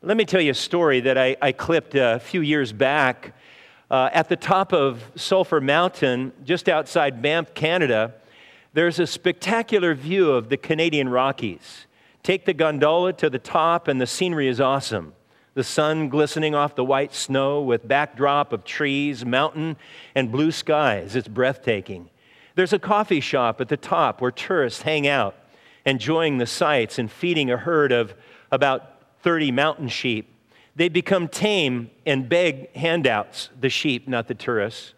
Let me tell you a story that I clipped a few years back. At the top of Sulphur Mountain, just outside Banff, Canada, there's a spectacular view of the Canadian Rockies. Take the gondola to the top and the scenery is awesome. The sun glistening off the white snow with backdrop of trees, mountain, and blue skies. It's breathtaking. There's a coffee shop at the top where tourists hang out, enjoying the sights and feeding a herd of about 30 mountain sheep. They become tame and beg handouts, the sheep, not the tourists.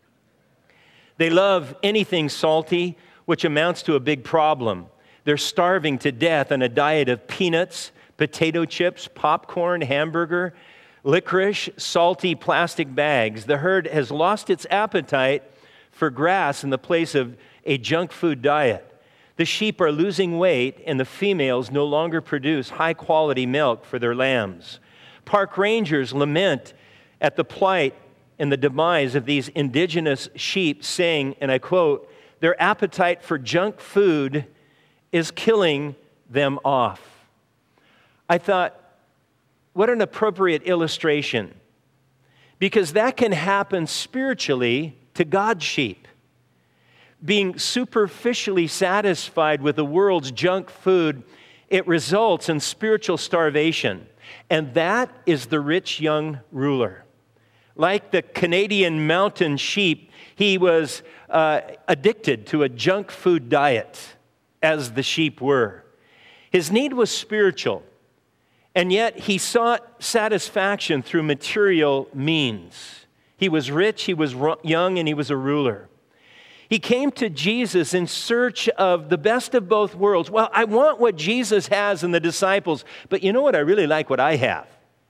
They love anything salty, which amounts to a big problem. They're starving to death on a diet of peanuts, potato chips, popcorn, hamburger, licorice, salty plastic bags. The herd has lost its appetite for grass in the place of a junk food diet. The sheep are losing weight, and the females no longer produce high-quality milk for their lambs. Park rangers lament at the plight and the demise of these indigenous sheep, saying, and I quote, "Their appetite for junk food is killing them off." I thought, what an appropriate illustration, because that can happen spiritually to God's sheep. Being superficially satisfied with the world's junk food, it results in spiritual starvation. And that is the rich young ruler. Like the Canadian mountain sheep, he was addicted to a junk food diet, as the sheep were. His need was spiritual, and yet he sought satisfaction through material means. He was rich, he was young, and he was a ruler. He came to Jesus in search of the best of both worlds. Well, I want what Jesus has and the disciples, but you know what? I really like what I have.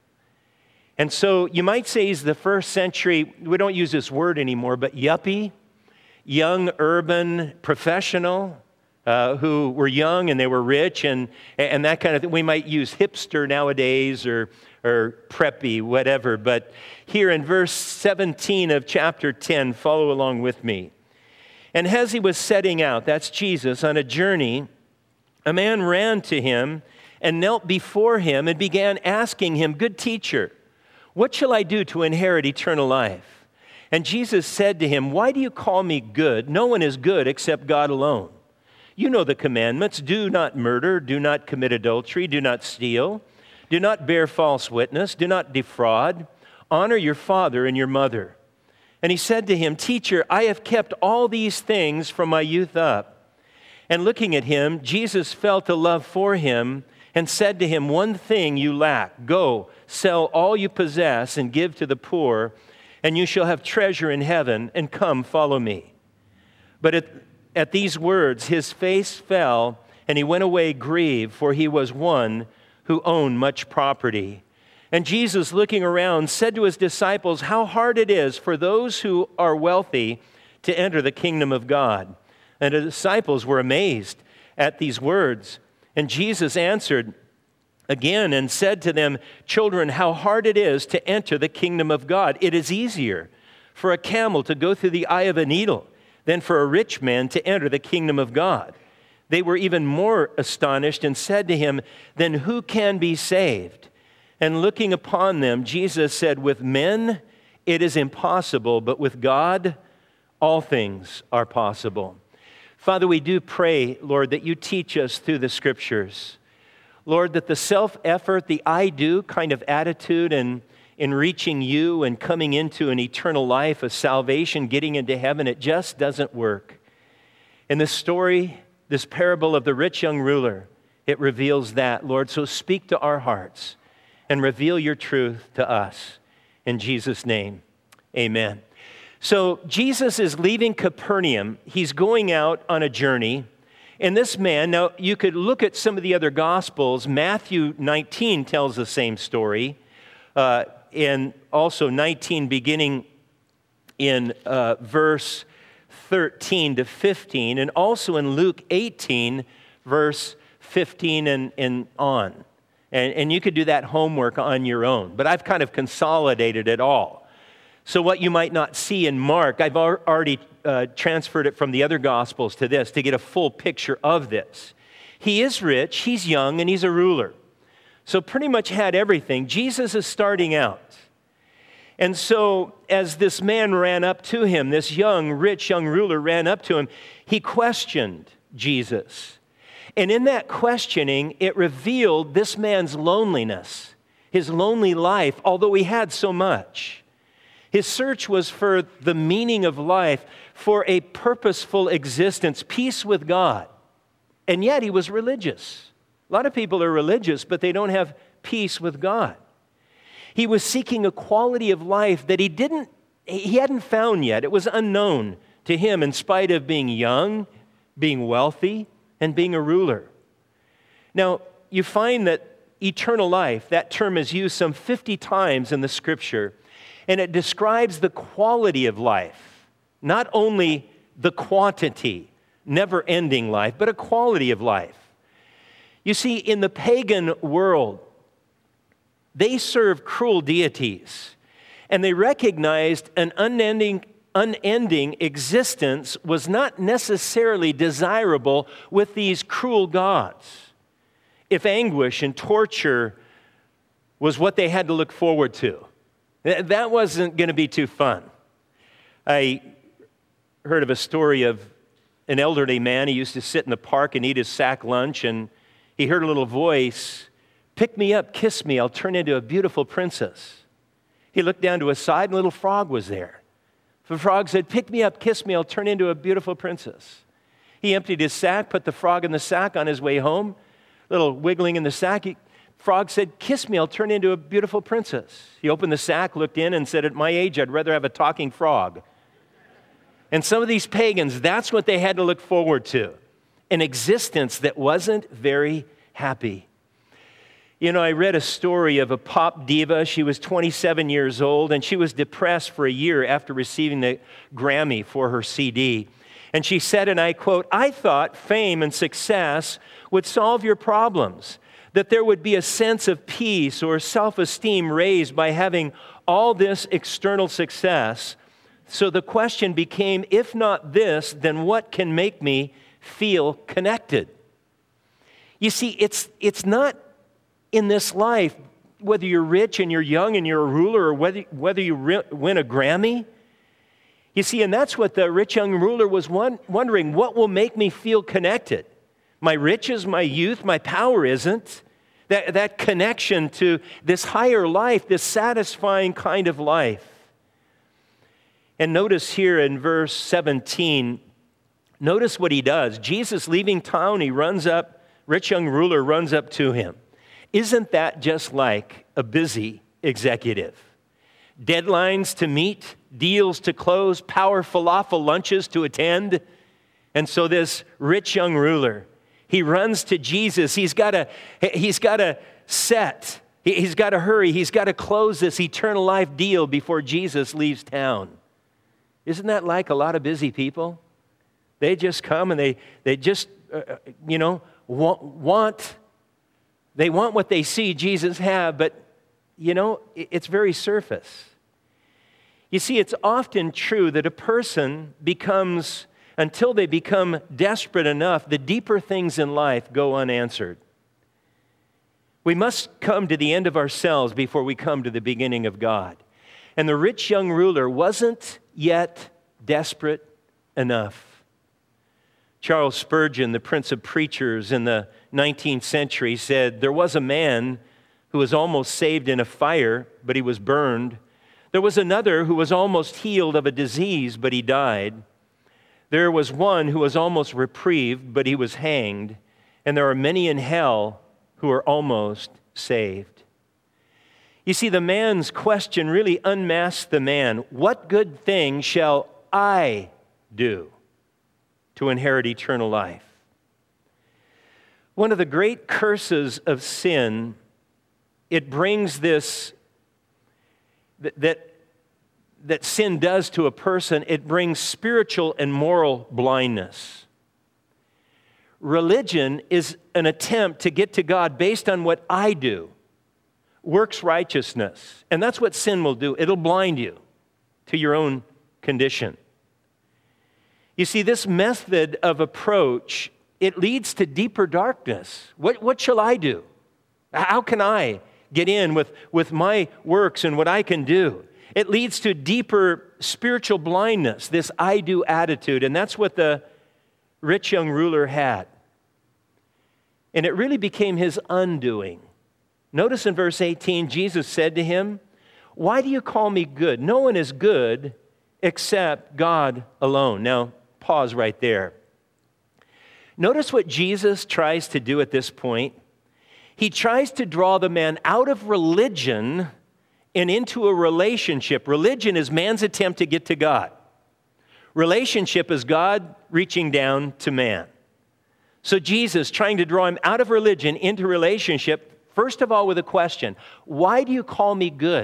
And so you might say he's the first century, we don't use this word anymore, but yuppie, young urban professional who were young and they were rich and that kind of thing. We might use hipster nowadays or preppy, whatever. But here in verse 17 of chapter 10, follow along with me. And as he was setting out, that's Jesus, on a journey, a man ran to him and knelt before him and began asking him, "Good teacher, what shall I do to inherit eternal life?" And Jesus said to him, "Why do you call me good? No one is good except God alone. You know the commandments: do not murder, do not commit adultery, do not steal, do not bear false witness, do not defraud, honor your father and your mother." And he said to him, "Teacher, I have kept all these things from my youth up." And looking at him, Jesus felt a love for him and said to him, "One thing you lack. Go, sell all you possess and give to the poor, and you shall have treasure in heaven, and come, follow me." But at these words, his face fell, and he went away grieved, for he was one who owned much property. And Jesus, looking around, said to his disciples, "How hard it is for those who are wealthy to enter the kingdom of God." And the disciples were amazed at these words. And Jesus answered again and said to them, "Children, how hard it is to enter the kingdom of God. It is easier for a camel to go through the eye of a needle than for a rich man to enter the kingdom of God." They were even more astonished and said to him, "Then who can be saved?" And looking upon them, Jesus said, "With men it is impossible, but with God all things are possible." Father, we do pray, Lord, that you teach us through the Scriptures. Lord, that the self-effort, the I do kind of attitude in reaching you and coming into an eternal life of salvation, getting into heaven, it just doesn't work. In this story, this parable of the rich young ruler, it reveals that, Lord. So speak to our hearts and reveal your truth to us. In Jesus' name, amen. So Jesus is leaving Capernaum. He's going out on a journey. And this man, now you could look at some of the other Gospels. Matthew 19 tells the same story. And also 19 beginning in verse 13 to 15. And also in Luke 18, verse 15 and on. And you could do that homework on your own. But I've kind of consolidated it all. So what you might not see in Mark, I've already transferred it from the other Gospels to this to get a full picture of this. He is rich, he's young, and he's a ruler. So pretty much had everything. Jesus is starting out. And so as this man ran up to him, this rich young ruler ran up to him, he questioned Jesus. And in that questioning, it revealed this man's loneliness, his lonely life, although he had so much. His search was for the meaning of life, for a purposeful existence, peace with God. And yet he was religious. A lot of people are religious, but they don't have peace with God. He was seeking a quality of life that he hadn't found yet. It was unknown to him in spite of being young, being wealthy, and being a ruler. Now, you find that eternal life, that term is used some 50 times in the Scripture, and it describes the quality of life, not only the quantity, never-ending life, but a quality of life. You see, in the pagan world, they served cruel deities, and they recognized an unending existence was not necessarily desirable with these cruel gods. If anguish and torture was what they had to look forward to, that wasn't going to be too fun. I heard of a story of an elderly man. He used to sit in the park and eat his sack lunch, and he heard a little voice, "Pick me up, kiss me, I'll turn into a beautiful princess." He looked down to his side, and a little frog was there. The frog said, "Pick me up, kiss me, I'll turn into a beautiful princess." He emptied his sack, put the frog in the sack on his way home. Little wiggling in the sack. Frog said, "Kiss me, I'll turn into a beautiful princess." He opened the sack, looked in, and said, "At my age, I'd rather have a talking frog." And some of these pagans, that's what they had to look forward to, an existence that wasn't very happy. You know, I read a story of a pop diva. She was 27 years old, and she was depressed for a year after receiving the Grammy for her CD. And she said, and I quote, "I thought fame and success would solve your problems, that there would be a sense of peace or self-esteem raised by having all this external success. So the question became, if not this, then what can make me feel connected?" You see, it's not in this life, whether you're rich and you're young and you're a ruler, or whether you win a Grammy. You see, and that's what the rich young ruler was wondering, what will make me feel connected? My riches, my youth, my power isn't. That connection to this higher life, this satisfying kind of life. And notice here in verse 17, notice what he does. Jesus leaving town, rich young ruler runs up to him. Isn't that just like a busy executive? Deadlines to meet, deals to close, power falafel lunches to attend. And so this rich young ruler, he runs to Jesus. He's got to set. He's got to hurry. He's got to close this eternal life deal before Jesus leaves town. Isn't that like a lot of busy people? They just come and they just, want what they see Jesus have, but, it's very surface. You see, it's often true that a person becomes, until they become desperate enough, the deeper things in life go unanswered. We must come to the end of ourselves before we come to the beginning of God. And the rich young ruler wasn't yet desperate enough. Charles Spurgeon, the Prince of Preachers in the 19th century, said, "There was a man who was almost saved in a fire, but he was burned. There was another who was almost healed of a disease, but he died. There was one who was almost reprieved, but he was hanged. And there are many in hell who are almost saved." You see, the man's question really unmasked the man. What good thing shall I do to inherit eternal life? One of the great curses of sin, it brings this, that sin does to a person, it brings spiritual and moral blindness. Religion is an attempt to get to God based on what I do, works righteousness. And that's what sin will do. It'll blind you to your own condition. You see, this method of approach, it leads to deeper darkness. What shall I do? How can I get in with my works and what I can do? It leads to deeper spiritual blindness, this I do attitude, and that's what the rich young ruler had. And it really became his undoing. Notice in verse 18, Jesus said to him, "Why do you call me good? No one is good except God alone." Now, pause right there. Notice what Jesus tries to do at this point. He tries to draw the man out of religion and into a relationship. Religion is man's attempt to get to God. Relationship is God reaching down to man. So Jesus trying to draw him out of religion into relationship, first of all with a question, why do you call me good?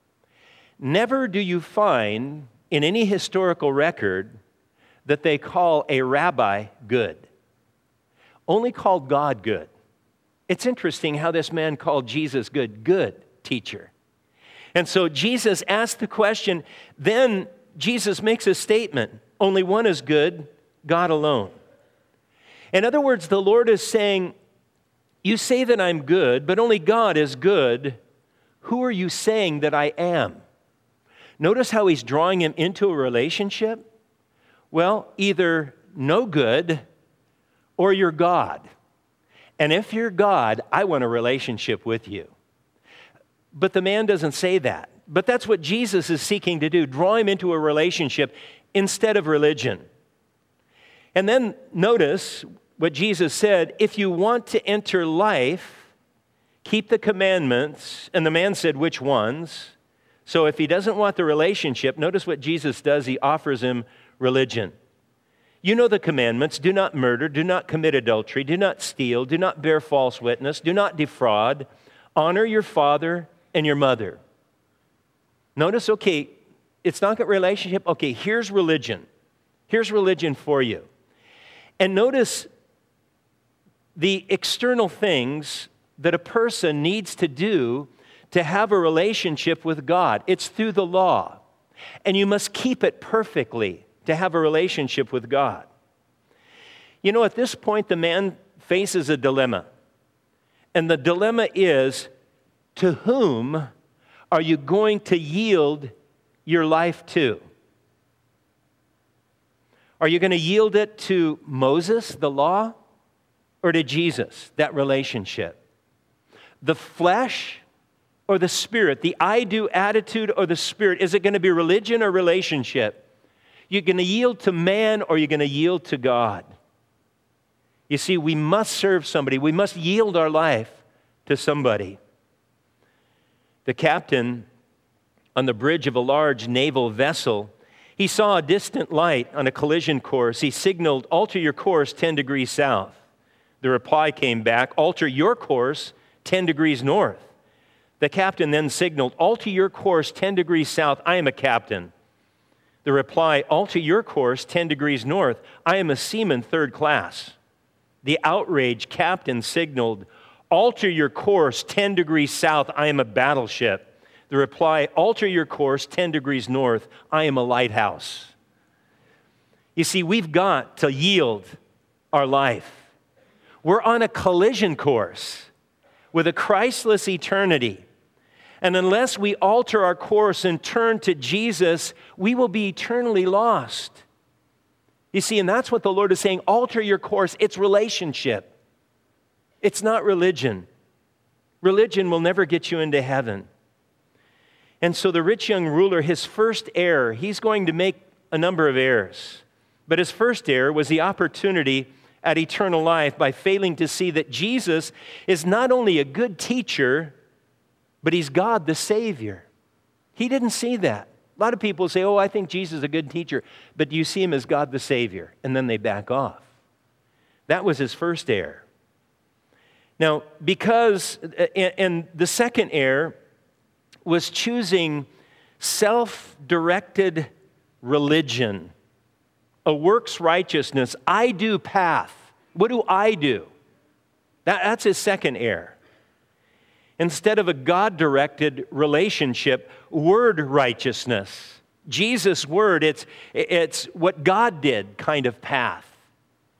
Never do you find in any historical record that they call a rabbi good. Only called God good. It's interesting how this man called Jesus good. Good teacher. And so Jesus asked the question, then Jesus makes a statement. Only one is good, God alone. In other words, the Lord is saying, you say that I'm good, but only God is good. Who are you saying that I am? Notice how he's drawing him into a relationship. Well, either no good or you're God. And if you're God, I want a relationship with you. But the man doesn't say that. But that's what Jesus is seeking to do, draw him into a relationship instead of religion. And then notice what Jesus said, if you want to enter life, keep the commandments. And the man said, which ones? So if he doesn't want the relationship, notice what Jesus does. He offers him religion. You know the commandments. Do not murder. Do not commit adultery. Do not steal. Do not bear false witness. Do not defraud. Honor your father and your mother. Notice, okay, it's not a relationship. Okay, here's religion. Here's religion for you. And notice the external things that a person needs to do to have a relationship with God. It's through the law. And you must keep it perfectly to have a relationship with God. You know, at this point, the man faces a dilemma. And the dilemma is, to whom are you going to yield your life to? Are you going to yield it to Moses, the law, or to Jesus, that relationship? The flesh or the spirit? The I do attitude or the spirit? Is it going to be religion or relationship? You're going to yield to man or you're going to yield to God? You see, we must serve somebody. We must yield our life to somebody. The captain on the bridge of a large naval vessel, he saw a distant light on a collision course. He signaled, alter your course 10 degrees south. The reply came back, alter your course 10 degrees north. The captain then signaled, alter your course 10 degrees south. I am a captain. The reply, alter your course 10 degrees north. I am a seaman third class. The outraged captain signaled, alter your course 10 degrees south. I am a battleship. The reply, alter your course 10 degrees north. I am a lighthouse. You see, we've got to yield our life. We're on a collision course with a Christless eternity. And unless we alter our course and turn to Jesus, we will be eternally lost. You see, and that's what the Lord is saying, alter your course. It's relationship. It's not religion. Religion will never get you into heaven. And so the rich young ruler, his first error, he's going to make a number of errors. But his first error was the opportunity at eternal life by failing to see that Jesus is not only a good teacher, but he's God the Savior. He didn't see that. A lot of people say, oh, I think Jesus is a good teacher, but do you see him as God the Savior? And then they back off. That was his first error. Now, and the second error was choosing self-directed religion, a works righteousness, I do path. What do I do? That's his second error. Instead of a God-directed relationship, word righteousness. Jesus' word, it's what God did kind of path.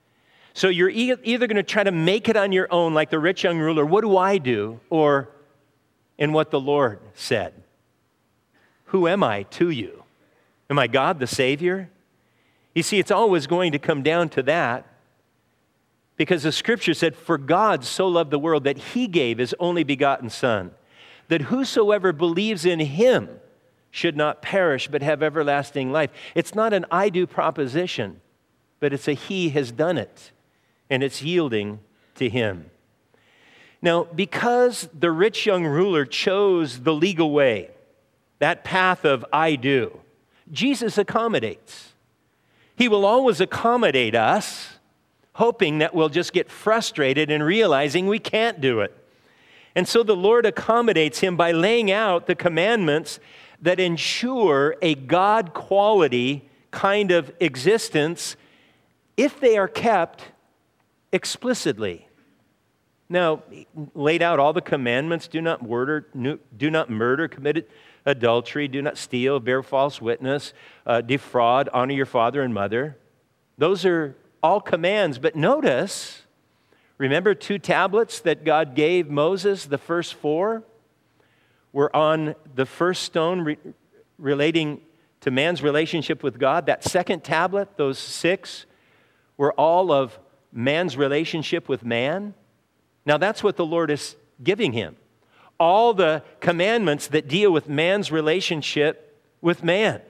So you're either going to try to make it on your own like the rich young ruler, what do I do? Or in what the Lord said. Who am I to you? Am I God the Savior? You see, it's always going to come down to that, because the Scripture said, for God so loved the world that he gave his only begotten Son, that whosoever believes in him should not perish but have everlasting life. It's not an I do proposition, but it's a he has done it, and it's yielding to him. Now, because the rich young ruler chose the legal way, that path of I do, Jesus accommodates. He will always accommodate us, hoping that we'll just get frustrated and realizing we can't do it. And so the Lord accommodates him by laying out the commandments that ensure a God quality kind of existence if they are kept explicitly. Now, laid out all the commandments: do not murder, commit adultery, do not steal, bear false witness, defraud, honor your father and mother. Those are all commands, but notice, remember 2 tablets that God gave Moses? The first 4 were on the first stone relating to man's relationship with God. That second tablet, those 6, were all of man's relationship with man. Now that's what the Lord is giving him. All the commandments that deal with man's relationship with man.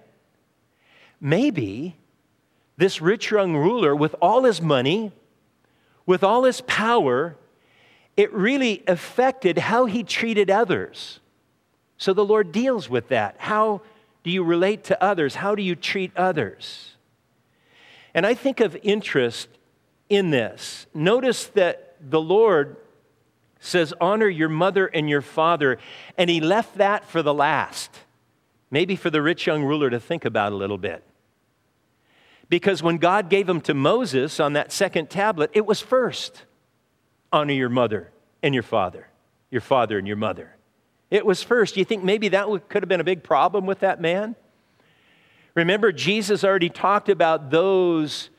Maybe this rich young ruler, with all his money, with all his power, it really affected how he treated others. So the Lord deals with that. How do you relate to others? How do you treat others? And I think of interest in this. Notice that the Lord says, honor your mother and your father, and he left that for the last. Maybe for the rich young ruler to think about a little bit. Because when God gave them to Moses on that second tablet, it was first. Honor your mother and your father and your mother. It was first. Do you think maybe that could have been a big problem with that man? Remember, Jesus already talked about those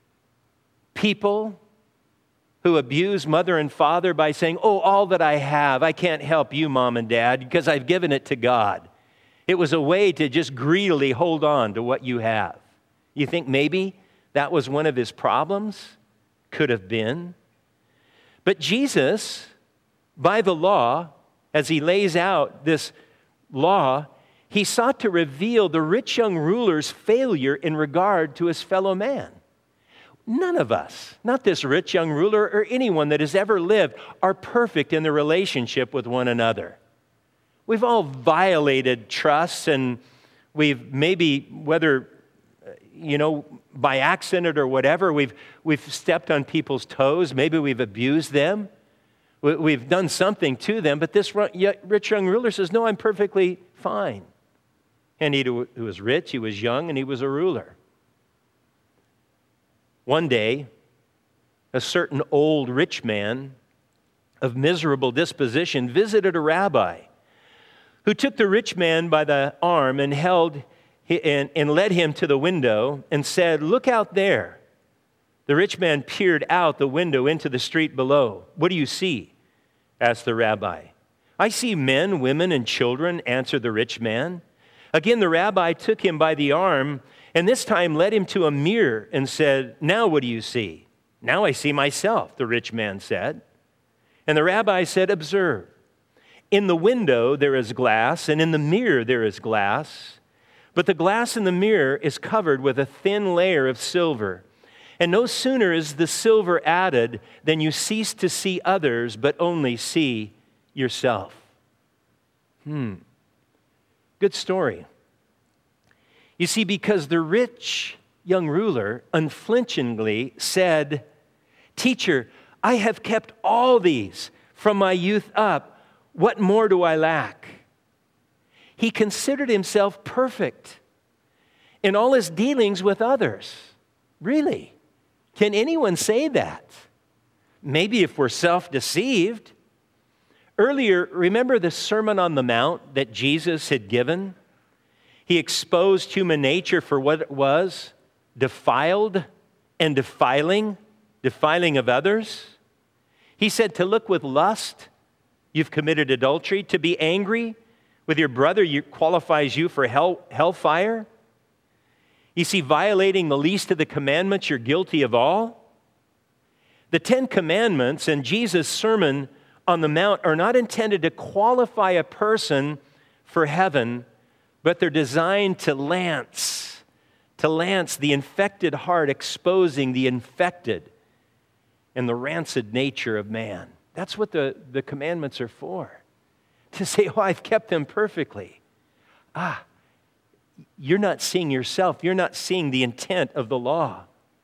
people who abuse mother and father by saying, oh, all that I have, I can't help you, mom and dad, because I've given it to God. It was a way to just greedily hold on to what you have. You think maybe that was one of his problems? Could have been. But Jesus, by the law, as he lays out this law, he sought to reveal the rich young ruler's failure in regard to his fellow man. None of us, not this rich young ruler or anyone that has ever lived, are perfect in their relationship with one another. We've all violated trust, and we've maybe, whether, by accident or whatever, we've stepped on people's toes. Maybe we've abused them. We've done something to them, but this rich young ruler says, no, I'm perfectly fine. And he was rich, he was young, and he was a ruler. One day, a certain old rich man of miserable disposition visited a rabbi who took the rich man by the arm and led him to the window and said, look out there. The rich man peered out the window into the street below. What do you see? Asked the rabbi. I see men, women, and children, answered the rich man. Again, the rabbi took him by the arm and this time led him to a mirror and said, now what do you see? Now I see myself, the rich man said. And the rabbi said, observe. In the window there is glass, and in the mirror there is glass. But the glass in the mirror is covered with a thin layer of silver. And no sooner is the silver added than you cease to see others, but only see yourself. Good story. You see, because the rich young ruler unflinchingly said, teacher, I have kept all these from my youth up. What more do I lack? He considered himself perfect in all his dealings with others. Really? Can anyone say that? Maybe if we're self-deceived. Earlier, remember the Sermon on the Mount that Jesus had given? He exposed human nature for what it was, defiled and defiling. defiling of others. He said to look with lust, you've committed adultery. To be angry with your brother qualifies you for hellfire. You see, violating the least of the commandments, you're guilty of all. The 10 Commandments and Jesus' Sermon on the Mount are not intended to qualify a person for heaven, but they're designed to lance the infected heart, exposing the infected and the rancid nature of man. That's what the commandments are for. To say, oh, I've kept them perfectly. You're not seeing yourself. You're not seeing the intent of the law.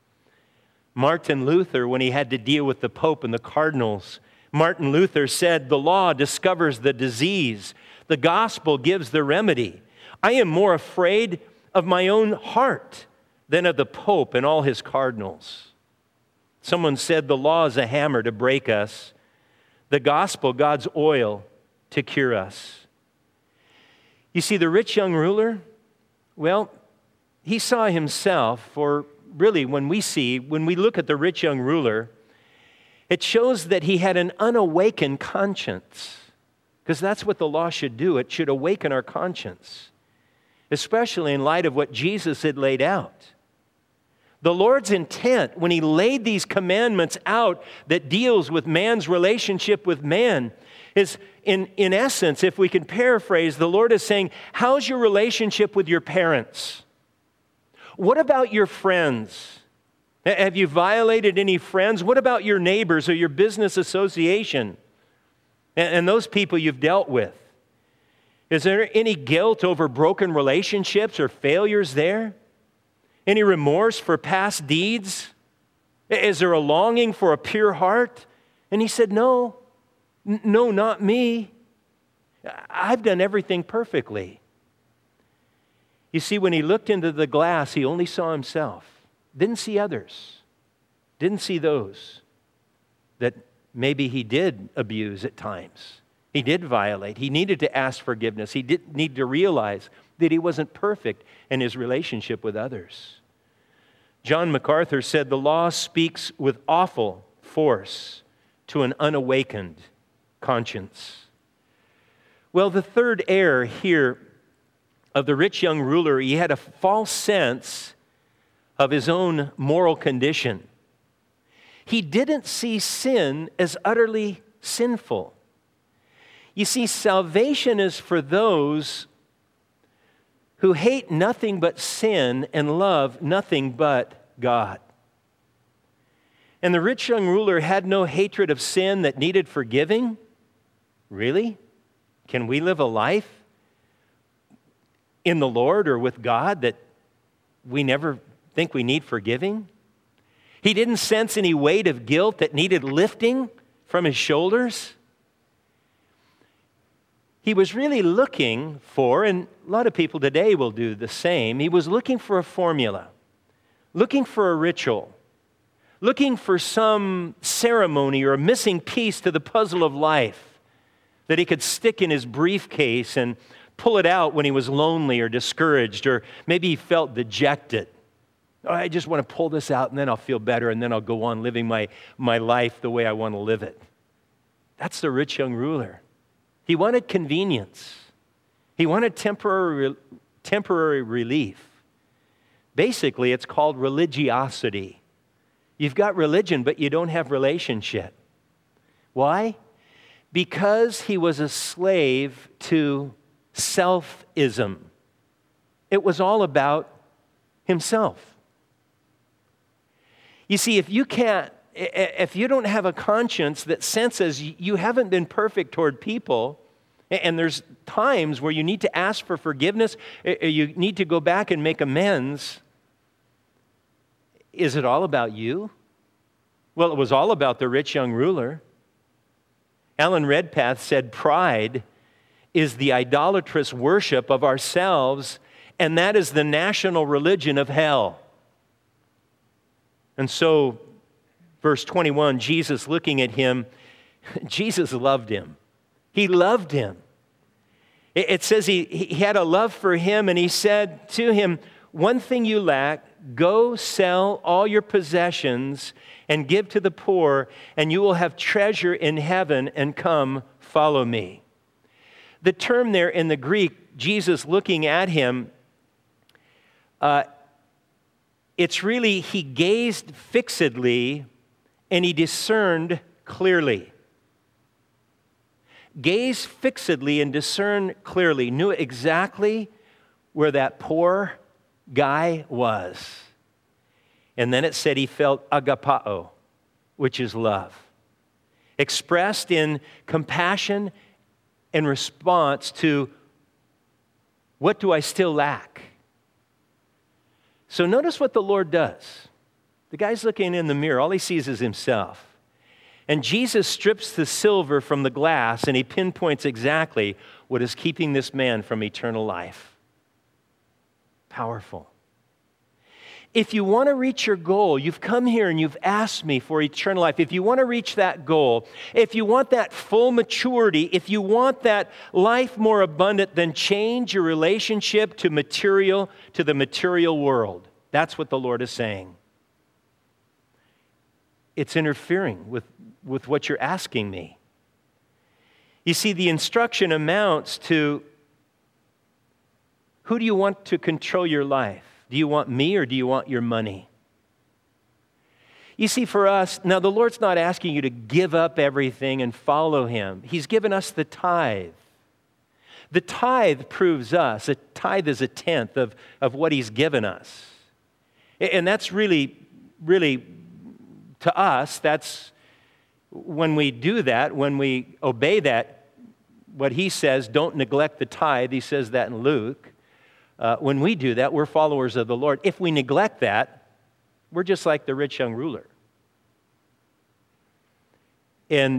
Martin Luther, when he had to deal with the Pope and the cardinals, Martin Luther said, the law discovers the disease. The gospel gives the remedy. I am more afraid of my own heart than of the Pope and all his cardinals. Someone said the law is a hammer to break us. The gospel, God's oil to cure us. You see, the rich young ruler, well, he saw himself, or really when we look at the rich young ruler, it shows that he had an unawakened conscience. Because that's what the law should do. It should awaken our conscience, especially in light of what Jesus had laid out. The Lord's intent when he laid these commandments out that deals with man's relationship with man is, in essence, if we can paraphrase, the Lord is saying, how's your relationship with your parents? What about your friends? Have you violated any friends? What about your neighbors or your business association and those people you've dealt with? Is there any guilt over broken relationships or failures there? Any remorse for past deeds? Is there a longing for a pure heart? And he said, no, not me. I've done everything perfectly. You see, when he looked into the glass, he only saw himself. Didn't see others. Didn't see those that maybe he did abuse at times. He did violate. He needed to ask forgiveness. He did need to realize that he wasn't perfect in his relationship with others. John MacArthur said, the law speaks with awful force to an unawakened conscience. Well, the third error here of the rich young ruler, he had a false sense of his own moral condition. He didn't see sin as utterly sinful. You see, salvation is for those who hate nothing but sin and love nothing but God. And the rich young ruler had no hatred of sin that needed forgiving. Really? Can we live a life in the Lord or with God that we never think we need forgiving? He didn't sense any weight of guilt that needed lifting from his shoulders. He was really looking for, and a lot of people today will do the same, he was looking for a formula, looking for a ritual, looking for some ceremony or a missing piece to the puzzle of life that he could stick in his briefcase and pull it out when he was lonely or discouraged, or maybe he felt dejected. Oh, I just want to pull this out and then I'll feel better and then I'll go on living my life the way I want to live it. That's the rich young ruler. He wanted convenience. He wanted temporary relief. Basically, it's called religiosity. You've got religion, but you don't have relationship. Why? Because he was a slave to selfism. It was all about himself. You see, if you don't have a conscience that senses you haven't been perfect toward people, and there's times where you need to ask for forgiveness, you need to go back and make amends, is it all about you? Well, it was all about the rich young ruler. Alan Redpath said, pride is the idolatrous worship of ourselves, and that is the national religion of hell. And so, verse 21, Jesus looking at him, Jesus loved him. He loved him. It says he had a love for him, and he said to him, one thing you lack, Go sell all your possessions and give to the poor, and you will have treasure in heaven, and come, follow me. The term there in the Greek, Jesus looking at him, it's really he gazed fixedly and he discerned clearly. Gaze fixedly and discern clearly, knew exactly where that poor guy was. And then it said he felt agapao, which is love, expressed in compassion and response to, what do I still lack? So notice what the Lord does. The guy's looking in the mirror. All he sees is himself. And Jesus strips the silver from the glass, and he pinpoints exactly what is keeping this man from eternal life. Powerful. If you want to reach your goal, you've come here and you've asked me for eternal life. If you want to reach that goal, if you want that full maturity, if you want that life more abundant, then change your relationship to the material world. That's what the Lord is saying. It's interfering with what you're asking me. You see, the instruction amounts to, who do you want to control your life? Do you want me or do you want your money? You see, for us, now the Lord's not asking you to give up everything and follow Him. He's given us the tithe. The tithe proves us. A tithe is a tenth of what He's given us. And that's really, to us, that's when we do that, when we obey that, what He says, don't neglect the tithe. He says that in Luke. When we do that, we're followers of the Lord. If we neglect that, we're just like the rich young ruler. And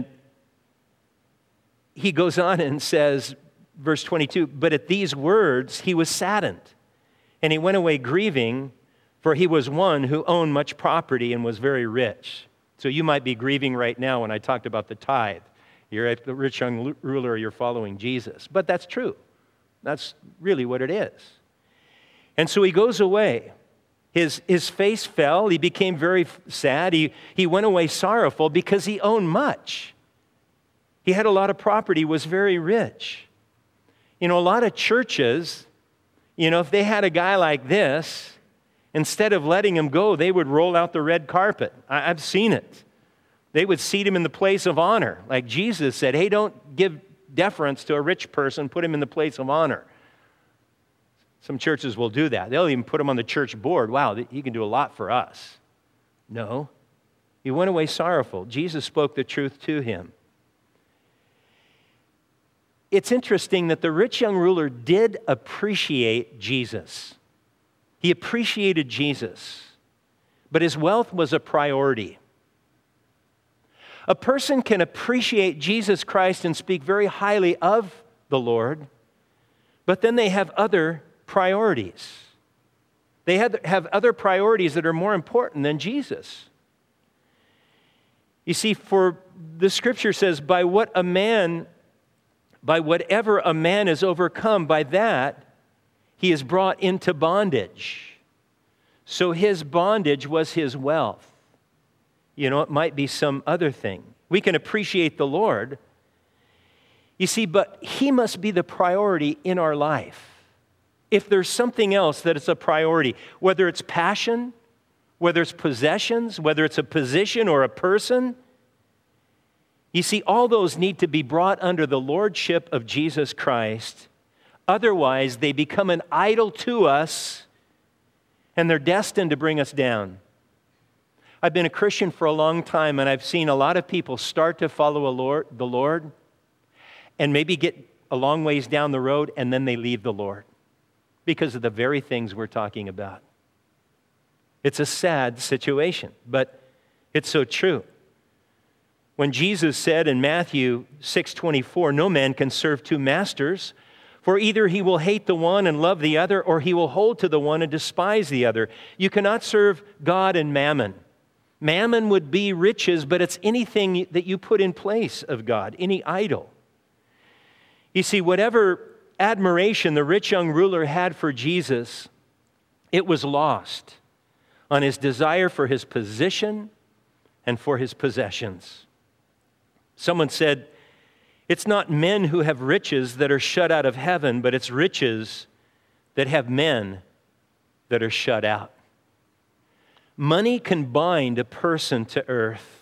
he goes on and says, verse 22, but at these words he was saddened, and he went away grieving, for he was one who owned much property and was very rich. So you might be grieving right now when I talked about the tithe. You're the rich young ruler, or you're following Jesus. But that's true. That's really what it is. And so he goes away. His face fell. He became very sad. He went away sorrowful because he owned much. He had a lot of property, was very rich. You know, a lot of churches, you know, if they had a guy like this, instead of letting him go, they would roll out the red carpet. I've seen it. They would seat him in the place of honor. Like Jesus said, hey, don't give deference to a rich person, put him in the place of honor. Some churches will do that. They'll even put him on the church board. Wow, he can do a lot for us. No. He went away sorrowful. Jesus spoke the truth to him. It's interesting that the rich young ruler did appreciate Jesus. He appreciated Jesus, but his wealth was a priority. A person can appreciate Jesus Christ and speak very highly of the Lord, but then they have other priorities. They have other priorities that are more important than Jesus. You see, for the Scripture says, by whatever a man is overcome, by that he is brought into bondage. So his bondage was his wealth. You know, it might be some other thing. We can appreciate the Lord. You see, but He must be the priority in our life. If there's something else that is a priority, whether it's passion, whether it's possessions, whether it's a position or a person, you see, all those need to be brought under the lordship of Jesus Christ. Otherwise, they become an idol to us, and they're destined to bring us down. I've been a Christian for a long time, and I've seen a lot of people start to follow the Lord and maybe get a long ways down the road, and then they leave the Lord because of the very things we're talking about. It's a sad situation, but it's so true. When Jesus said in Matthew 6:24, no man can serve two masters, for either he will hate the one and love the other, or he will hold to the one and despise the other. You cannot serve God and mammon. Mammon would be riches, but it's anything that you put in place of God, any idol. You see, whatever admiration the rich young ruler had for Jesus, it was lost. on his desire for his position and for his possessions. Someone said, it's not men who have riches that are shut out of heaven, but it's riches that have men that are shut out. Money can bind a person to earth.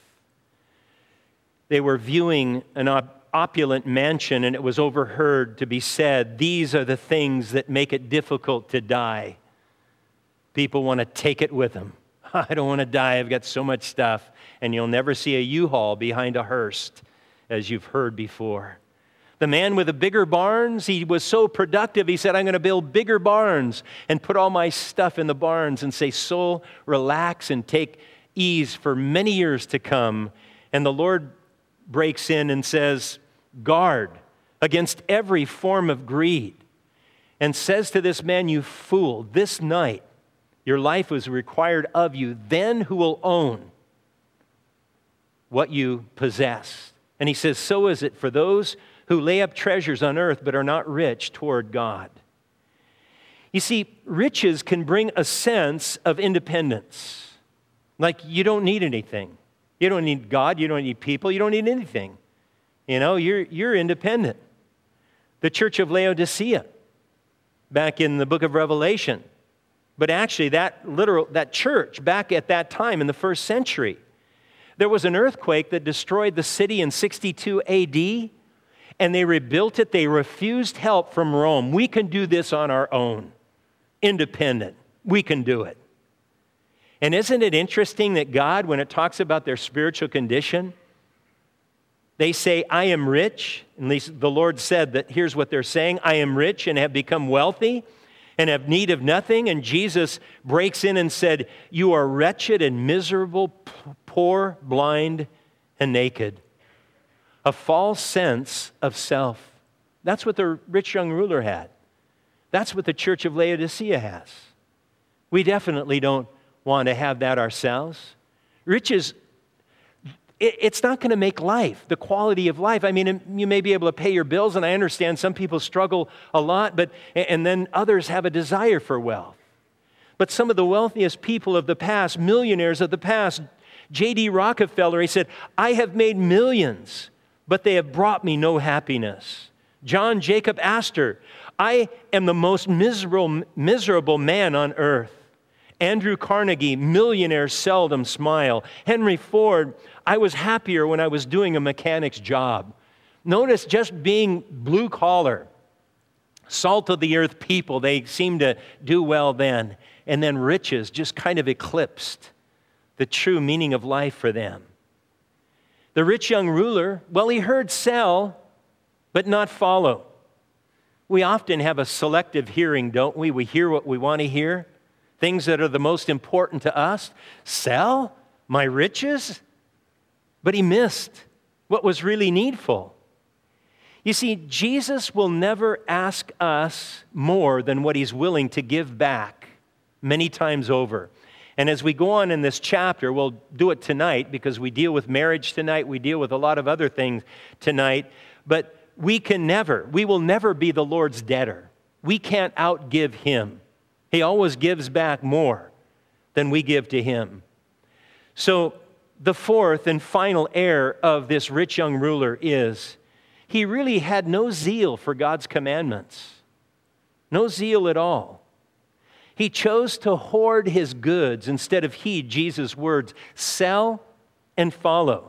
They were viewing an opulent mansion, and it was overheard to be said, these are the things that make it difficult to die. People want to take it with them. I don't want to die, I've got so much stuff. And you'll never see a U-Haul behind a hearse, as you've heard before. The man with the bigger barns, he was so productive, he said, I'm going to build bigger barns and put all my stuff in the barns and say, soul, relax and take ease for many years to come. And the Lord breaks in and says, guard against every form of greed, and says to this man, you fool, this night your life was required of you. Then who will own what you possess? And he says, so is it for those who lay up treasures on earth but are not rich toward God. You see, riches can bring a sense of independence. Like you don't need anything. You don't need God, you don't need people, you don't need anything. You know, you're independent. The church of Laodicea, back in the book of Revelation, but actually that church back at that time in the first century, there was an earthquake that destroyed the city in 62 AD, and they rebuilt it. They refused help from Rome. We can do this on our own. Independent. We can do it. And isn't it interesting that God, when it talks about their spiritual condition, they say, I am rich. At least the Lord said that here's what they're saying. I am rich and have become wealthy and have need of nothing. And Jesus breaks in and said, you are wretched and miserable, poor, blind, and naked. A false sense of self. That's what the rich young ruler had. That's what the church of Laodicea has. We definitely don't want to have that ourselves. Riches, it's not going to make life, the quality of life. I mean, you may be able to pay your bills, and I understand some people struggle a lot, and then others have a desire for wealth. But some of the wealthiest people of the past, millionaires of the past, J.D. Rockefeller, he said, I have made millions, but they have brought me no happiness. John Jacob Astor, I am the most miserable man on earth. Andrew Carnegie, millionaires seldom smile. Henry Ford, I was happier when I was doing a mechanic's job. Notice just being blue collar, salt of the earth people, they seem to do well then. And then riches just kind of eclipsed the true meaning of life for them. The rich young ruler, well, he heard sell, but not follow. We often have a selective hearing, don't we? We hear what we want to hear. Things that are the most important to us. Sell my riches? But he missed what was really needful. You see, Jesus will never ask us more than what he's willing to give back many times over. And as we go on in this chapter, we'll do it tonight because we deal with marriage tonight, we deal with a lot of other things tonight, but we will never be the Lord's debtor. We can't outgive him. He always gives back more than we give to him. So the fourth and final error of this rich young ruler is he really had no zeal for God's commandments. No zeal at all. He chose to hoard his goods instead of heed Jesus' words, sell and follow.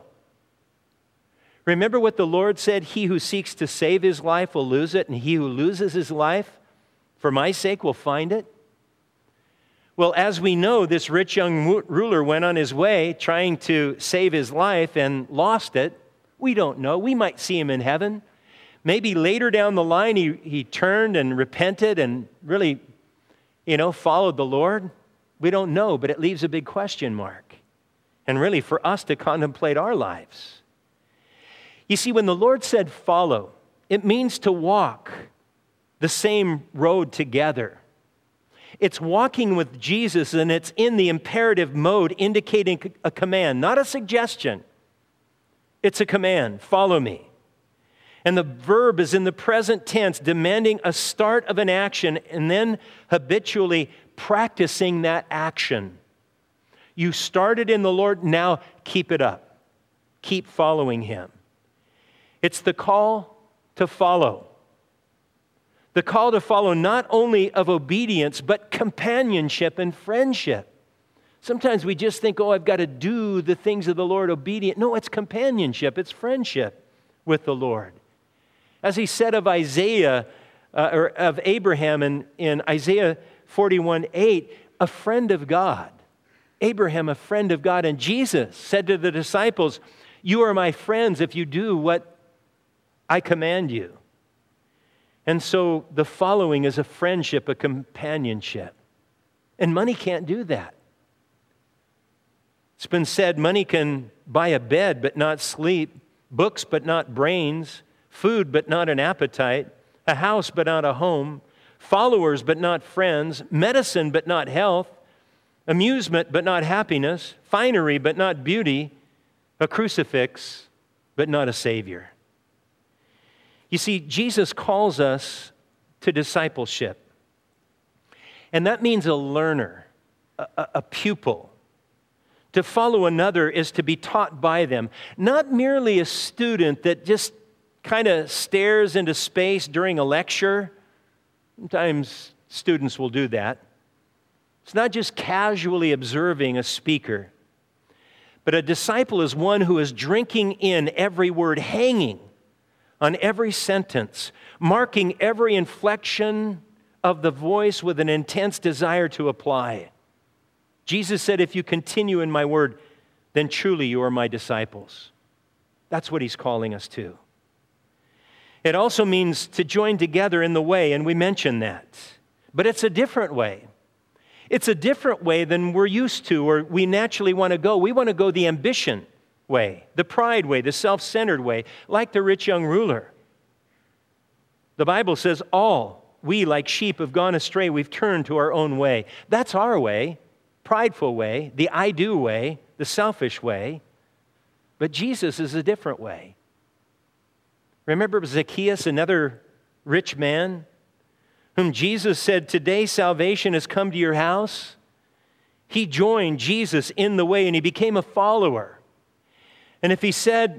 Remember what the Lord said, he who seeks to save his life will lose it, and he who loses his life for my sake will find it. Well, as we know, this rich young ruler went on his way trying to save his life and lost it. We don't know. We might see him in heaven. Maybe later down the line he turned and repented and really followed the Lord. We don't know, but it leaves a big question mark. And really for us to contemplate our lives. You see, when the Lord said follow, it means to walk the same road together. It's walking with Jesus, and it's in the imperative mode, indicating a command, not a suggestion. It's a command, follow me. And the verb is in the present tense, demanding a start of an action and then habitually practicing that action. You started in the Lord, now keep it up. Keep following Him. It's the call to follow. The call to follow not only of obedience, but companionship and friendship. Sometimes we just think, I've got to do the things of the Lord obedient. No, it's companionship, it's friendship with the Lord. As He said of Isaiah, or of Abraham in Isaiah 41:8, a friend of God. Abraham, a friend of God. And Jesus said to the disciples, you are my friends if you do what I command you. And so the following is a friendship, a companionship. And money can't do that. It's been said money can buy a bed but not sleep, books but not brains, food but not an appetite, a house but not a home, followers but not friends, medicine but not health, amusement but not happiness, finery but not beauty, a crucifix but not a Savior. You see, Jesus calls us to discipleship. And that means a learner, a pupil. To follow another is to be taught by them, not merely a student that just kind of stares into space during a lecture. Sometimes students will do that. It's not just casually observing a speaker, but a disciple is one who is drinking in every word, hanging on every sentence, marking every inflection of the voice with an intense desire to apply. Jesus said, if you continue in my word, then truly you are my disciples. That's what He's calling us to. It also means to join together in the way, and we mentioned that. But it's a different way. It's a different way than we're used to or we naturally want to go. We want to go the ambition way, the pride way, the self-centered way, like the rich young ruler. The Bible says, all we like sheep have gone astray. We've turned to our own way. That's our way, prideful way, the I do way, the selfish way. But Jesus is a different way. Remember Zacchaeus, another rich man, whom Jesus said, today salvation has come to your house? He joined Jesus in the way and he became a follower. And if he said,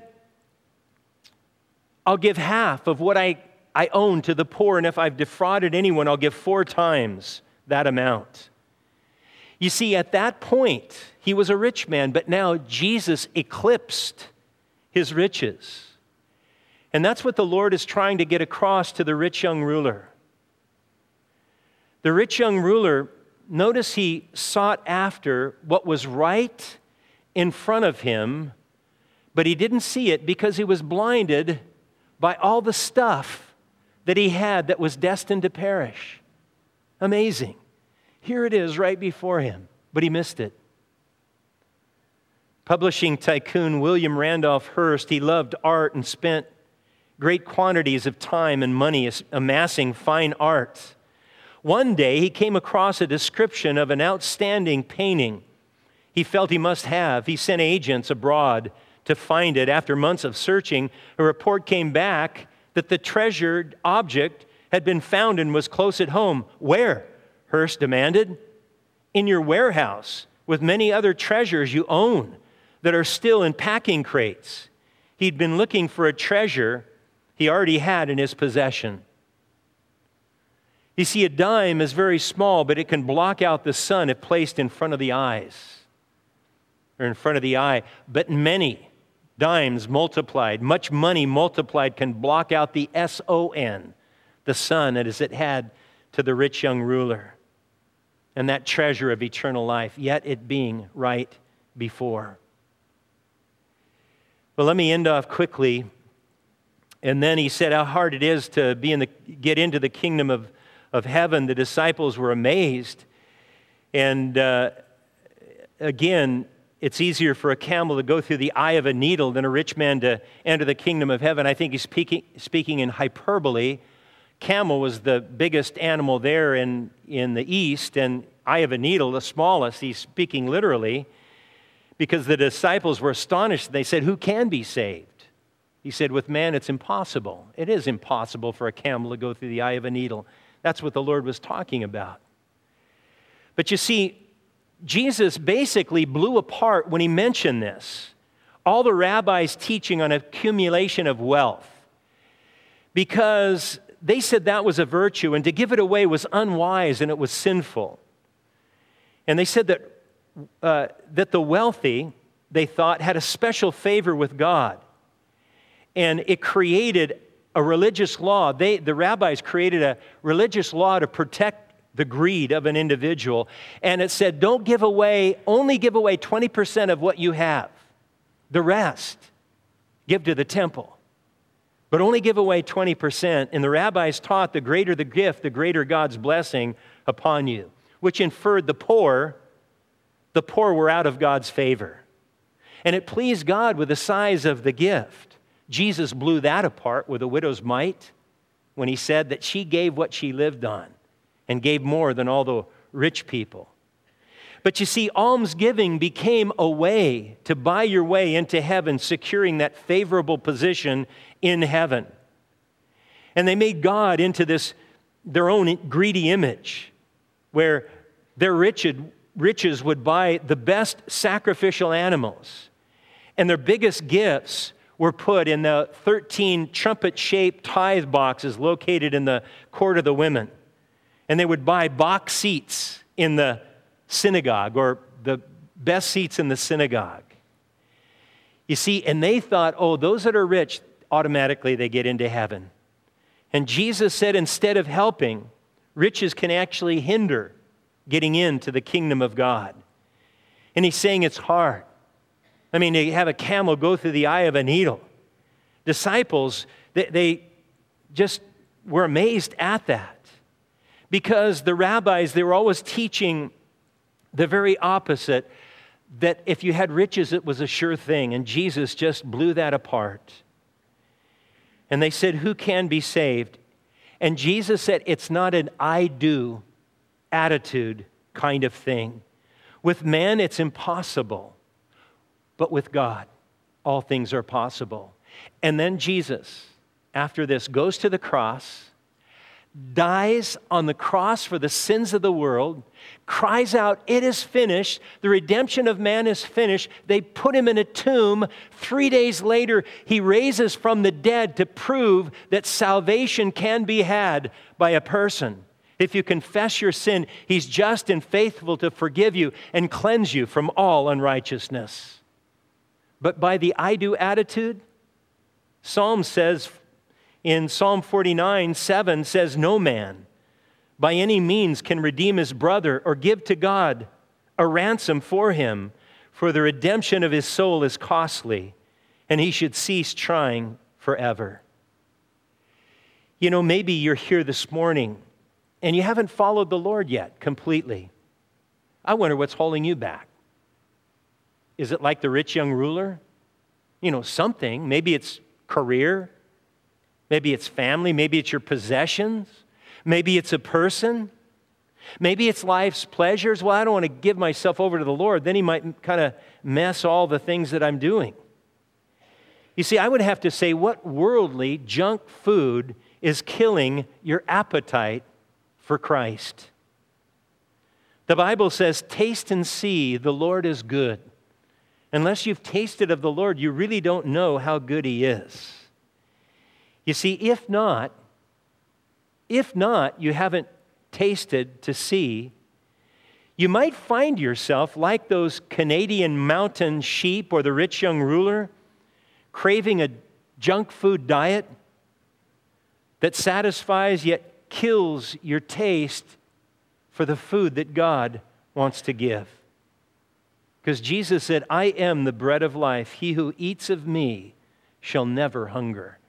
I'll give half of what I own to the poor, and if I've defrauded anyone, I'll give 4 times that amount. You see, at that point, he was a rich man, but now Jesus eclipsed his riches. And that's what the Lord is trying to get across to the rich young ruler. The rich young ruler, notice he sought after what was right in front of him, but he didn't see it because he was blinded by all the stuff that he had that was destined to perish. Amazing. Here it is right before him, but he missed it. Publishing tycoon William Randolph Hearst, he loved art and spent great quantities of time and money amassing fine art. One day, he came across a description of an outstanding painting he felt he must have. He sent agents abroad to find it. After months of searching, a report came back that the treasured object had been found and was close at home. Where? Hearst demanded. In your warehouse, with many other treasures you own that are still in packing crates. He'd been looking for a treasure he already had in his possession. You see, a dime is very small, but it can block out the sun if placed in front of the eyes or in front of the eye. But many dimes multiplied, much money multiplied, can block out the S-O-N, the sun, as it had to the rich young ruler, and that treasure of eternal life, yet it being right before. Well, let me end off quickly. And then he said how hard it is to get into the kingdom of heaven. The disciples were amazed. And again, it's easier for a camel to go through the eye of a needle than a rich man to enter the kingdom of heaven. I think he's speaking in hyperbole. Camel was the biggest animal there in the east, and eye of a needle, the smallest. He's speaking literally because the disciples were astonished. They said, who can be saved? He said, with man it's impossible. It is impossible for a camel to go through the eye of a needle. That's what the Lord was talking about. But you see, Jesus basically blew apart when he mentioned this, all the rabbis teaching on accumulation of wealth, because they said that was a virtue, and to give it away was unwise and it was sinful. And they said that the wealthy, they thought, had a special favor with God. And it created a religious law. The rabbis created a religious law to protect the greed of an individual. And it said, only give away 20% of what you have. The rest, give to the temple. But only give away 20%. And the rabbis taught the greater the gift, the greater God's blessing upon you, which inferred the poor were out of God's favor. And it pleased God with the size of the gift. Jesus blew that apart with a widow's mite when he said that she gave what she lived on and gave more than all the rich people. But you see, almsgiving became a way to buy your way into heaven, securing that favorable position in heaven. And they made God into their own greedy image, where their riches would buy the best sacrificial animals. And their biggest gifts were put in the 13 trumpet-shaped tithe boxes located in the court of the women. And they would buy box seats in the synagogue, or the best seats in the synagogue. You see, and they thought, those that are rich, automatically they get into heaven. And Jesus said, instead of helping, riches can actually hinder getting into the kingdom of God. And he's saying it's hard. I mean, they have a camel go through the eye of a needle. Disciples, they just were amazed at that, because the rabbis, they were always teaching the very opposite, that if you had riches, it was a sure thing. And Jesus just blew that apart. And they said, who can be saved? And Jesus said, it's not an I do attitude kind of thing. With man, it's impossible. But with God, all things are possible. And then Jesus, after this, goes to the cross, dies on the cross for the sins of the world, cries out, it is finished. The redemption of man is finished. They put him in a tomb. 3 days later, he raises from the dead to prove that salvation can be had by a person. If you confess your sin, he's just and faithful to forgive you and cleanse you from all unrighteousness. But by the I do attitude, Psalm says, in Psalm 49:7 says, no man by any means can redeem his brother or give to God a ransom for him, for the redemption of his soul is costly, and he should cease trying forever. You know, maybe you're here this morning and you haven't followed the Lord yet completely. I wonder what's holding you back. Is it like the rich young ruler? Something. Maybe it's career. Maybe it's family. Maybe it's your possessions. Maybe it's a person. Maybe it's life's pleasures. Well, I don't want to give myself over to the Lord. Then he might kind of mess all the things that I'm doing. You see, I would have to say, what worldly junk food is killing your appetite for Christ? The Bible says, taste and see the Lord is good. Unless you've tasted of the Lord, you really don't know how good he is. You see, if not, you haven't tasted to see, you might find yourself like those Canadian mountain sheep or the rich young ruler, craving a junk food diet that satisfies yet kills your taste for the food that God wants to give. Because Jesus said, I am the bread of life. He who eats of me shall never hunger.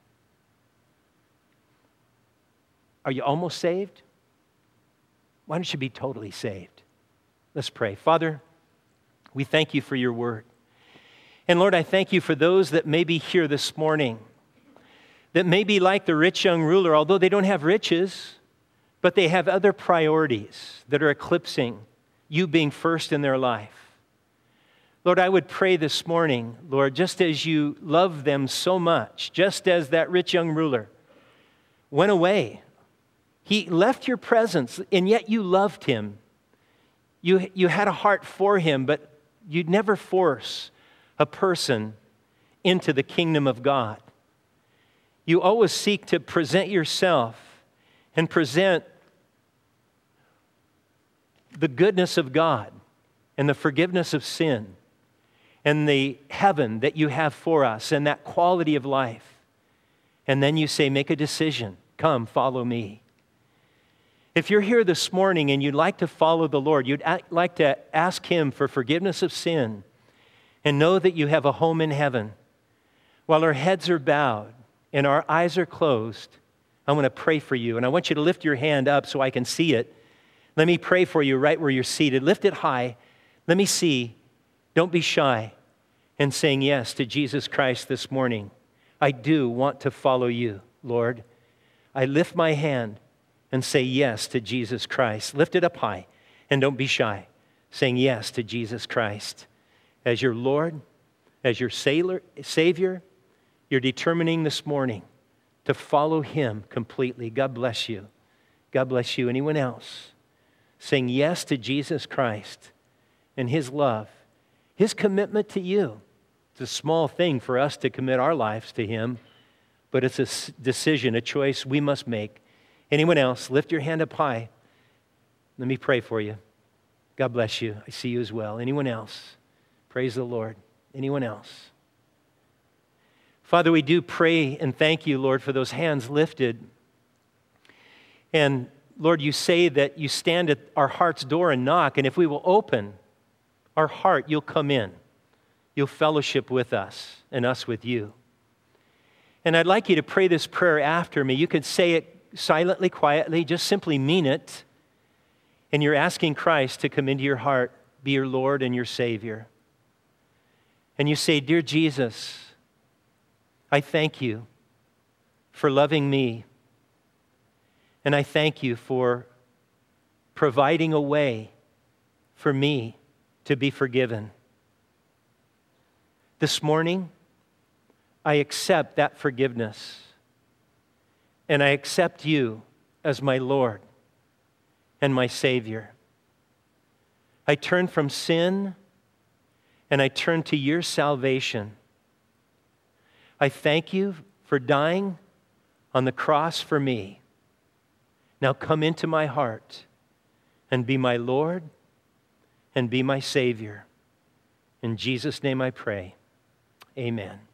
Are you almost saved? Why don't you be totally saved? Let's pray. Father, we thank you for your word. And Lord, I thank you for those that may be here this morning, that may be like the rich young ruler, although they don't have riches, but they have other priorities that are eclipsing you being first in their life. Lord, I would pray this morning, Lord, just as you love them so much, just as that rich young ruler went away. He left your presence, and yet you loved him. You had a heart for him, but you'd never force a person into the kingdom of God. You always seek to present yourself and present the goodness of God and the forgiveness of sin and the heaven that you have for us and that quality of life. And then you say, make a decision. Come, follow me. If you're here this morning and you'd like to follow the Lord, you'd like to ask him for forgiveness of sin and know that you have a home in heaven, while our heads are bowed and our eyes are closed, I want to pray for you. And I want you to lift your hand up so I can see it. Let me pray for you right where you're seated. Lift it high. Let me see. Don't be shy in saying yes to Jesus Christ this morning. I do want to follow you, Lord. I lift my hand and say yes to Jesus Christ. Lift it up high and don't be shy, saying yes to Jesus Christ. As your Lord, as your Savior, you're determining this morning to follow him completely. God bless you. God bless you. Anyone else? Saying yes to Jesus Christ and his love, his commitment to you. It's a small thing for us to commit our lives to him, but it's a decision, a choice we must make. Anyone else? Lift your hand up high. Let me pray for you. God bless you. I see you as well. Anyone else? Praise the Lord. Anyone else? Father, we do pray and thank you, Lord, for those hands lifted. And Lord, you say that you stand at our heart's door and knock, and if we will open our heart, you'll come in. You'll fellowship with us and us with you. And I'd like you to pray this prayer after me. You can say it silently, quietly, just simply mean it. And you're asking Christ to come into your heart, be your Lord and your Savior. And you say, Dear Jesus, I thank you for loving me. And I thank you for providing a way for me to be forgiven. This morning, I accept that forgiveness. And I accept you as my Lord and my Savior. I turn from sin and I turn to your salvation. I thank you for dying on the cross for me. Now come into my heart and be my Lord and be my Savior. In Jesus' name I pray. Amen.